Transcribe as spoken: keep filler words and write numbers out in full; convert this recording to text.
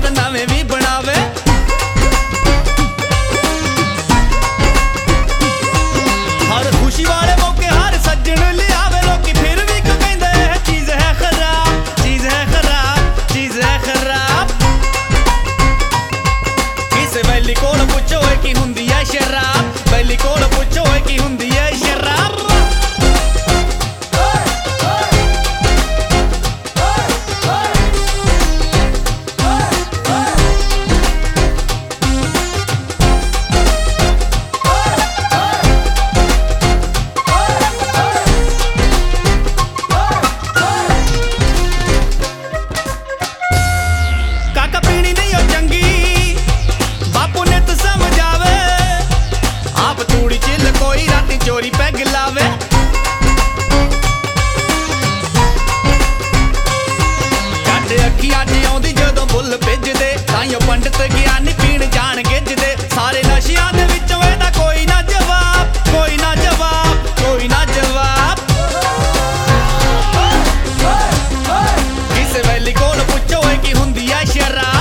याद नवे भी बनावे। हर खुशी वाले मौके हर सज्जन लियावे, लोकी फिर भी क्यों कहंदे चीज है खराब, चीज है खराब, चीज है खराब। किसे वैली कोल पुछो कि हुंदी है शराब, वैली कोल पुछो कि हुंदी है शराब। चोरी पैग लावे कट अखियां च आउंदी जदों बुल भिजदे, ताइयों पंडित ज्ञानी पीण जान गिजदे। सारे नशियां दे विचों एदा कोई ना जवाब, कोई ना जवाब, कोई ना जवाब। किसे वैली कोल पुछो कि हुंदी है शराब।